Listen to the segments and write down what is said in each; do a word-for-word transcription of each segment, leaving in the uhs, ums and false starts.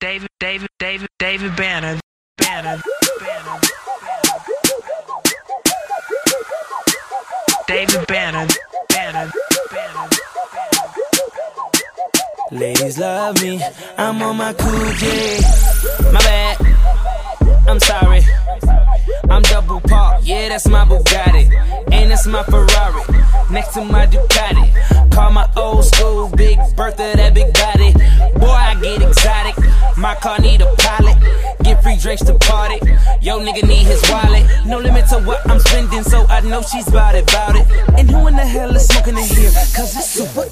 David, David, David, David Banner, Banner, Banner, David Banner, Banner, Banner. Ladies love me, I'm on my cool J. My bad, I'm sorry. I'm double parked, yeah, that's my Bugatti. And that's my Ferrari, next to my Ducati. Call my old school Big Bertha, that big body. Boy, I get exotic, my car need a pilot. Get free drinks to party, yo nigga need his wallet. No limit to what I'm spending, so I know she's bout it, bout it. And who in the hell is smoking in here, cause it's super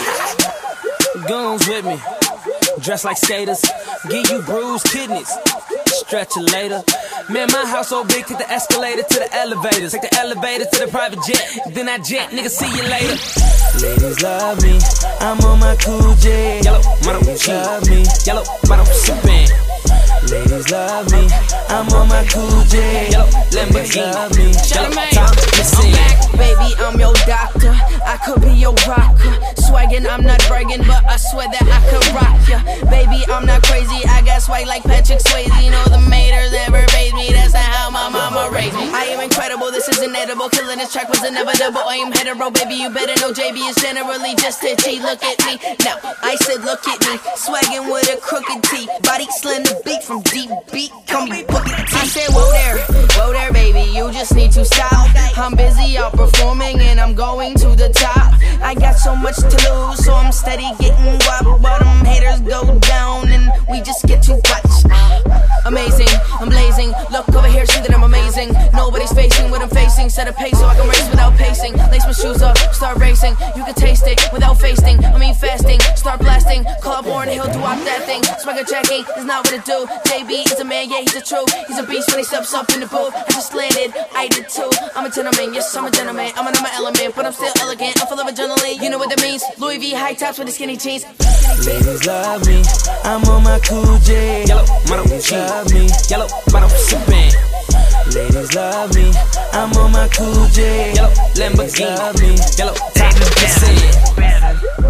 cold. Guns with me, dress like skaters, give you bruised kidneys, stretch it later. Man, my house so big, take the escalator to the elevators, take the elevator to the private jet, then I jet, nigga, see you later. Ladies love me, I'm on my cool J. Yellow, model, love me, yellow, model, super. Ladies love me, I'm on my cool J. Yellow, Lamborghini, love me, yellow, Tom, I'm back, baby, I'm your doctor, I could be your rocker. Swaggin', I'm not bragging, but I swear that I could rock ya. Baby, I'm not crazy, I got swag like Patrick Swayze. You know the haters never raised me, that's not how my mama raised me. I am incredible, this is inedible, killing this track was inevitable. I am hetero, baby, you better know J B is generally just a T. Look at me, now, I said look at me, swaggin' with a crooked T. Body slam the beat from deep beat, come be booking T. I said whoa there, whoa there, baby, you just need to stop. I'm busy out performing and I'm going to the top. I got so much to lose, so I'm steady getting guap. But them haters go down and we just get to watch. Amazing, I'm blazing. Look over here, see that I'm amazing. Nobody's facing what I'm facing. Set a pace so I can race without pacing. Lace my shoes up, start racing. You can taste it without fasting. I mean fasting, start blasting. Call up Warren Hill, do up that thing. Swagger checking is not what it do. J B is a man, yeah, he's a true. He's a beast when he steps up in the booth. I just landed, I did too. I'm a gentleman, yes, I'm a gentleman. I'm in my element, but I'm still elegant. I'm full of adrenaline, you know what that means. Louis V high tops with the skinny jeans. Ladies love me, I'm on my cool J. Yellow, model, love me, yellow, model, super. Ladies love me, I'm on my cool J. Yellow, Lamborghini, love me, yellow, David Banner.